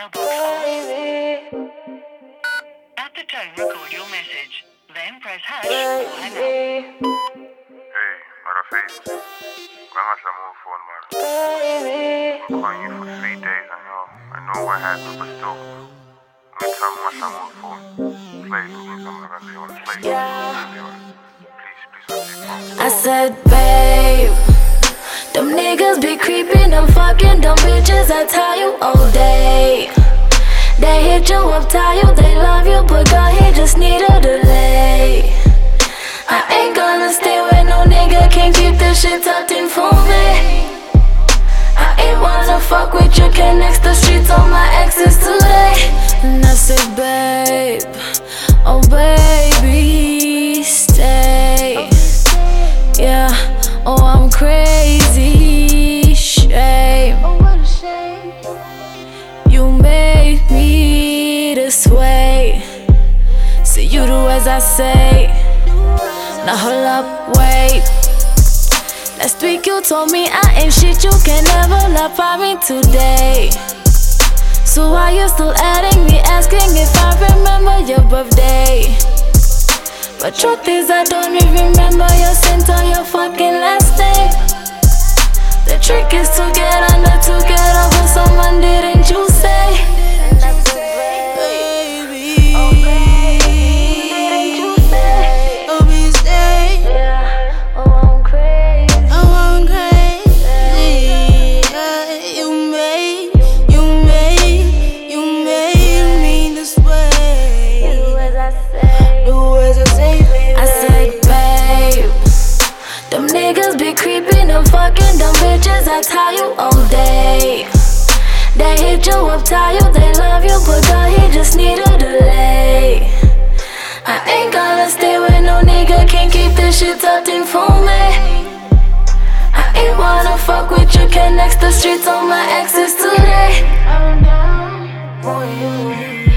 mailbox off. At the tone, record your message. Then press hash or hang up. Hey, Marafate. Kwangasha move phone, man. I'm calling you for 3 days, I know what happened, but still. Next time, Masha move phone. Play with me, I'm not gonna on play. Please, I said, babe, them niggas be creeping, them fucking dumb bitches, I tell you all day. They hit you up, tell you they love you, but girl, he just need a delay. I ain't gonna stay with no nigga, can't keep this shit tucked in for me. I ain't wanna fuck with you, can't next the streets, all my exes today. And I said, babe, oh baby, stay. Yeah, oh I'm crazy, shame. You make me this way, so you do as I say. Now hold up, wait. Last week you told me I ain't shit, you can never love by me today. So why you still adding me, asking if I remember your birthday? But truth is I don't even remember your scent or your fucking last name. The trick is to get under, to get over someone, didn't you say? Baby, oh baby, didn't you say? Oh be stay. Yeah, oh I'm crazy. Oh I'm crazy. Yeah, you made me this way. Do as I say. Do as I say, baby. I said, babe, them niggas be creeping, them fucking dumb bitches, I tell you all day. They hit you up, tell you they love you, but girl, he just need a delay. I ain't gonna stay with no nigga, can't keep this shit tucked in for me. I ain't wanna fuck with you, can't next the streets, all my exes today. I'm down for you.